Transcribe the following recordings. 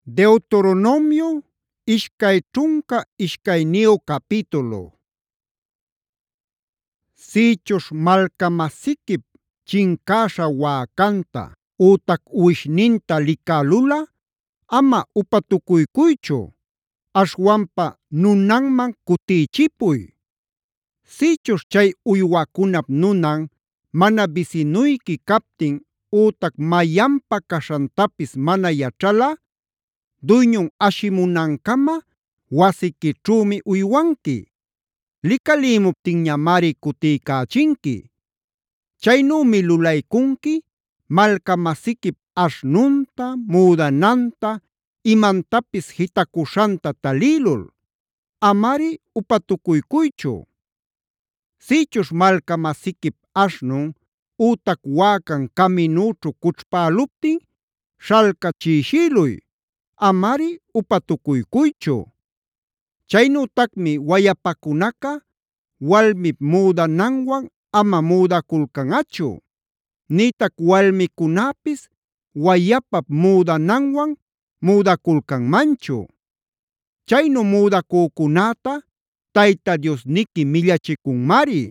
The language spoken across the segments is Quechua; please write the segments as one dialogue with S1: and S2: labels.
S1: Deuteronomio ishkay ćhunka ishkayniyu capítulo. Sïchuśh malkamasiquip chincäśha wäcanta ütac uwishninta licälulꞌa ama upatucuycuychu, aśhwanpa nunanman kutiychipuy. Sïchuśh chay uywacunap nunan mana bisinuyqui captin ütac mayanpa caśhantapis mana yaćhalꞌa, duyñun ashimunancama wasiquićhümi uywanqui. Licalïmuptinñamari cutiycächinqui. Chaynümi lulaycunqui malkamasiquip aśhnunta, müdananta, imantapis jitacuśhanta talïlul. Amari upatucuycuychu. Sïchuśh malkamasiquip aśhnun ütac wäcan caminućhu cućhpäluptin śhalcachishïluy. Amari upatucuycuychu. Chaynütacmi wayapacunaca walmip müdananwan ama müdaculcanꞌachu, nïtac walmicunäpis wayapap müdananwan müdaculcanmanchu. Chaynu müdacücunäta Tayta Diosniqui millachicunmari.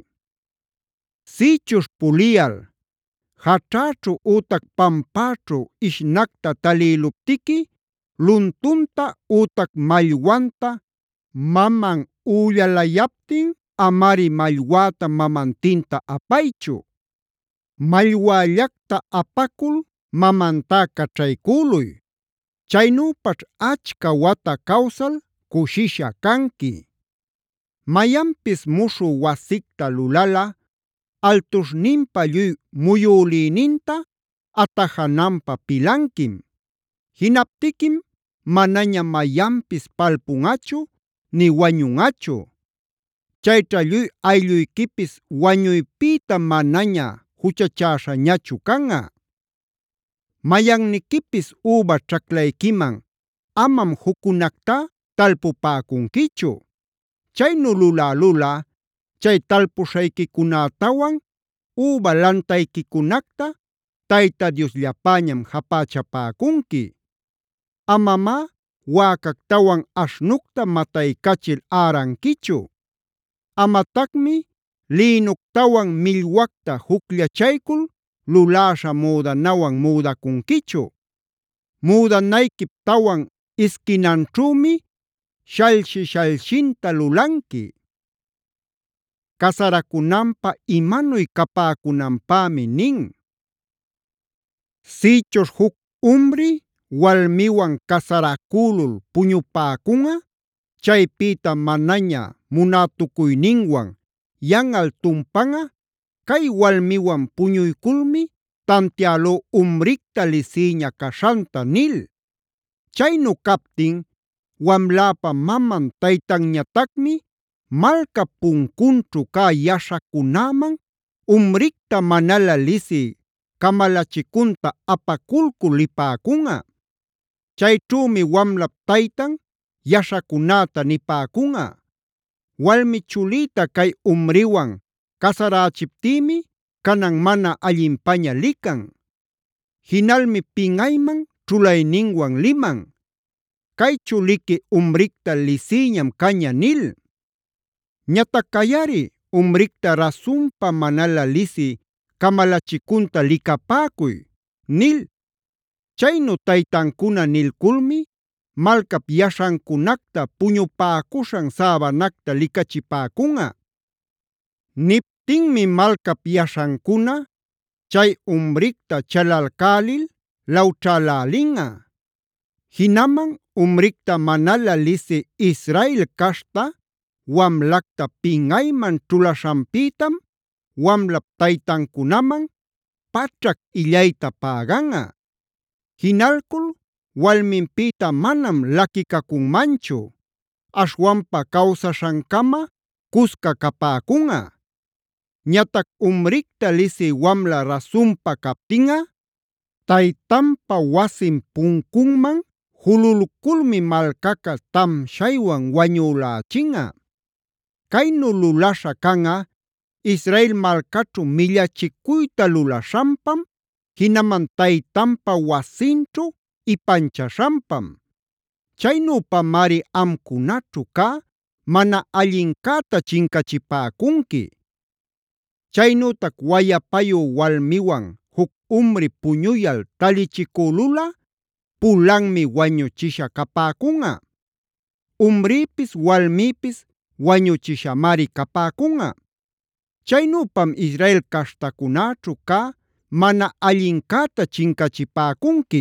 S1: Sïchuśh puliyal jaćhäćhu ütac pampaćhu ishnacta talïluptiqui, luntunta ütac mallwanta maman üllalayaptin amari mallwäta mamantinta apaychu. Mallwällacta apacul mamantá caćhaycüluy. Chaynüpaćh achca wata kawsal cushisha canqui. Mayanpis muśhü wasicta lulalꞌa altuśhninpa lluy muyülïninta atajananpä pilanquim. Jinaptiquim manaña mayanpis palpunꞌachu nï wañunꞌachu. Chayćha lluy aylluyquipis wañuypïta manaña juchachäśhañachu canꞌa. Mayanniquipis üba ćhaclayquiman amam juccunactá talpupäcunquichu. Chaynu lulälulꞌa chay talpuśhayquicunätawan üba lantayquicunacta Tayta Diosllapañam japächapäcunqui. Amamá wäcactawan aśhnucta mataykachil äranquichu. Amatacmi lïnuctawan millwacta jucllachaycul luläśha müdanawan müdacunquichu. Müdanayquip tawan isquinanćhümi shallshi-shallshinta lulanqui. Casaracunanpä imanuy capäcunanpämi nin. Sïchuśh juc umri walmiwan casaracülul puñupäcunꞌa, chaypïta manaña munätucuyninwan yanꞌal tumpanꞌa, cay walmiwan puñuyculmi tantiälú umricta lisïña caśhanta nil. Chaynu captin wamläpa maman taytanñatacmi malcap puncunćhu cä yaśhacunäman umricta manala lisï kamalachicunta apaculcul lipäcunꞌa. Chayćhümi wamlap taytan yaśhacunäta nipäcunꞌa: “Walmi chulïta cay umriwan casarächiptïmi canan mana allinpaña lican. Jinalmi pinꞌayman ćhulayninwan liman. Cay chuliqui umricta lisïñam caña” nil. Ñatac kayari umricta rasunpa manala lisï kamalachicunta licapäcuy” nil. Chaynu taytancuna nilculmi malcap yaśhancunacta puñupäcuśhan säbanacta licachipäcunꞌa. Niptinmi malcap yaśhancuna chay umricta chalalcälil lawćhälälinꞌa. Jinaman umricta manala lisï Israel caśhta wamlacta pinꞌayman ćhulaśhanpïtam wamlap taytancunaman paćhac illayta päganꞌa. Jinalcul walminpïta manam laquicacunmanchu, aśhwanpa kawsaśhancama cusca capäcunꞌa. Ñatac umricta lisï wamla rasunpa captinꞌa, taytanpa wasin puncunman jululculmi malcaca tamshaywan wañülächinꞌa. Caynu lulaśha canꞌa Israel malcaćhu millachicuyta lulaśhanpam, jinaman taytanpa wasinćhu ipanchaśhanpam. chaynüpamari amkunaćhu kä mana allincäta chinkachipäcunki. Chaynütac wayapayu walmiwan juc umri puñuyal talichicülulꞌa pulanmi wañuchisha capäcunꞌa. Umripis walmipis wañuchishamari capäcunꞌa. Chaynüpam Israel caśhtacunäćhu kä mana allincäta chinkachipäcunki.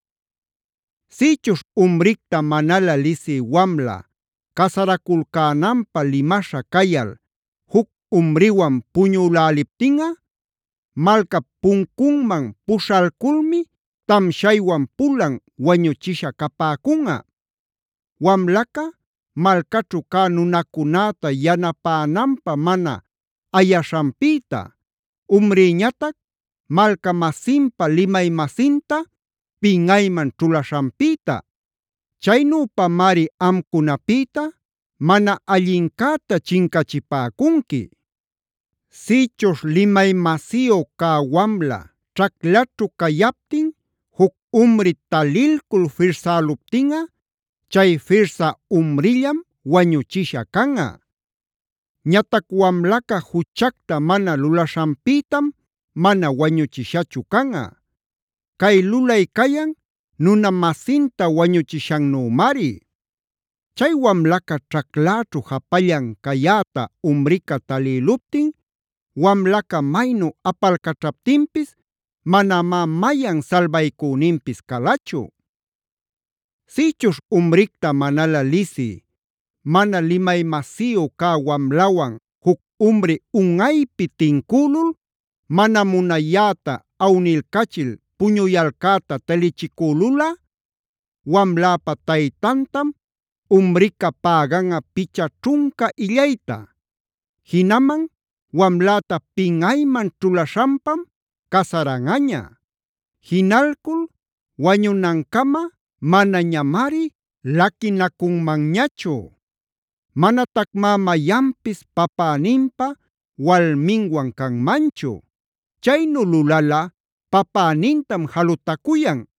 S1: Sïchuśh umricta manala lisï wamla casaraculcänanpä limaśha cayal juc umriwan puñüläliptinꞌa, malcap puncunman puśhalculmi tamshaywan pulan wañuchisha capäcunꞌa. Wamlaca malcaćhu cä nunacunäta yanapänanpä mana ayaśhanpïta, umrïñatac malca-masinpa limay-masinta pinꞌayman ćhulaśhanpïta. Chaynüpamari amkunapïta mana allincäta chinkachipäcunki. Sïchuśh limay-masiyu cä wamla ćhaclaćhu cayaptin juc umri talilcul firsäluptinꞌa, chay firsa umrillam wañuchisha canꞌa. Ñatac wamlaca juchacta mana lulaśhanpïtam mana wañuchishachu canꞌa. Cay lulay cayan nuna-masinta wañuchishannümari. Chay wamlaca ćhacläćhu japallan cayäta umrica talïluptin, wamlaca maynu apalcaćhaptinpis manamá mayan salbaycüninpis kalachu. Sïchuśh umricta manala lisï, mana limay-masiyu cä wamlawan juc umri unꞌaypi tincülul mana munayäta awnilcachil puñuyalcäta talichicülulꞌa, wamläpa taytantam umrica päganꞌa picha ćhunka illayta. Jinaman wamläta pinꞌayman ćhulaśhanpam casaranꞌaña. Jinalcul wañunancama manañamari laquinacunmanñachu. Manatacmá mayanpis papäninpa walminwan canmanchu. Chaynu lulalꞌa papänintam jalutakuyan.